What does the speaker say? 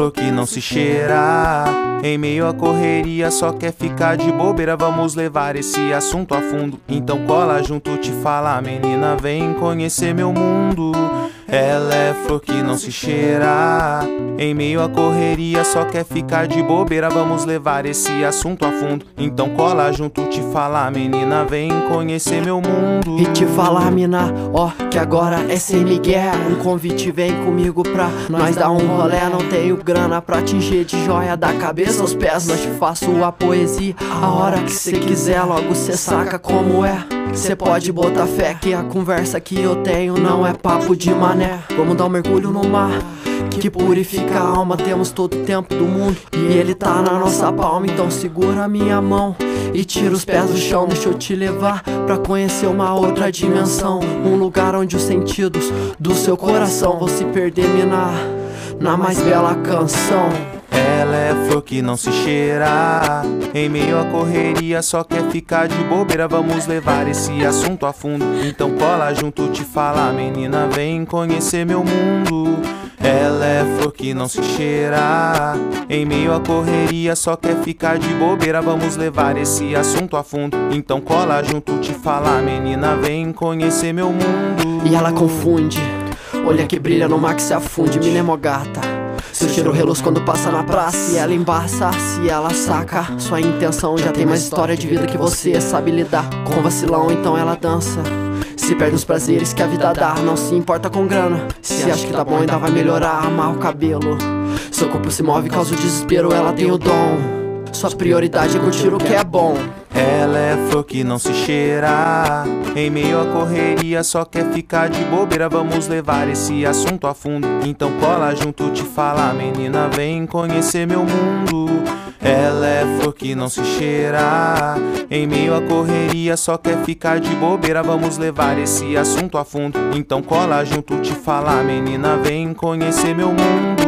flor que não se cheira. Em meio à correria só quer ficar de bobeira. Vamos levar esse assunto a fundo. Então cola junto, te fala, menina, vem conhecer meu mundo. Ela é flor que não se cheira. Em meio à correria só quer ficar de bobeira. Vamos levar esse assunto a fundo. Então cola junto, te fala, menina, vem conhecer meu mundo. E te falar, mina, ó, que agora é sem migué. Um convite, vem comigo pra nós dar um rolé. Não tenho grana pra te encher de joia da cabeça aos pés, mas te faço a poesia a hora que cê quiser. Logo cê saca como é. Cê pode botar fé que a conversa que eu tenho não é papo de mané. Vamos dar um mergulho no mar que purifica a alma. Temos todo o tempo do mundo e ele tá na nossa palma. Então segura a minha mão e tira os pés do chão. Deixa eu te levar pra conhecer uma outra dimensão. Um lugar onde os sentidos do seu coração vão se perder, mina, na mais bela canção. Ela é flor que não se cheira. Em meio à correria só quer ficar de bobeira. Vamos levar esse assunto a fundo. Então cola junto, te fala, menina, vem conhecer meu mundo. Ela é flor que não se cheira. Em meio à correria só quer ficar de bobeira. Vamos levar esse assunto a fundo. Então cola junto, te fala, menina, vem conhecer meu mundo. E ela confunde, olha que brilha no mar que se afunde. Mina é mó gata, seu cheiro reluz quando passa na praça. E ela embaça, se ela saca sua intenção. Já tem mais história de vida que você sabe lidar com vacilão, então ela dança. Se perde os prazeres que a vida dá, não se importa com grana. Se acha que tá bom ainda vai melhorar, amarra o cabelo. Seu corpo se move, causa o desespero, ela tem o dom. Sua prioridade é curtir o que é bom. Ela é flor que não se cheira. Em meio à correria só quer ficar de bobeira. Vamos levar esse assunto a fundo. Então cola junto, te fala, menina, vem conhecer meu mundo. Ela é flor que não se cheira. Em meio à correria só quer ficar de bobeira. Vamos levar esse assunto a fundo. Então cola junto, te fala, menina, vem conhecer meu mundo.